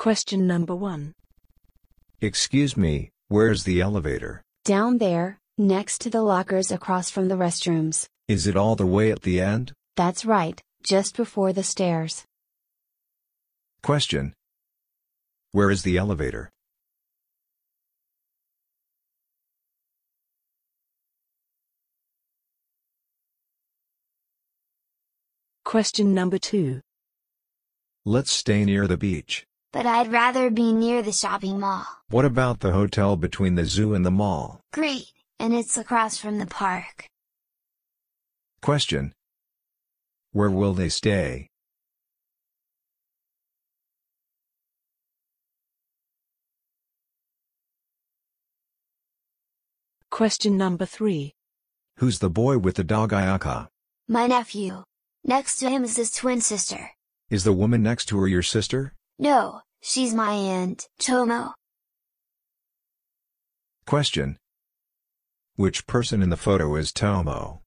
Question number 1. Excuse me, where's the elevator? Down there, next to the lockers across from the restrooms. Is it all the way at the end? That's right, just before the stairs. Question. Where is the elevator? Question number 2. Let's stay near the beach. But I'd rather be near the shopping mall. What about the hotel between the zoo and the mall? Great, and it's across from the park. Question. Where will they stay? Question number 3. Who's the boy with the dog Ayaka? My nephew. Next to him is his twin sister. Is the woman next to her your sister? No, she's my aunt, Tomo. Question. Which person in the photo is Tomo?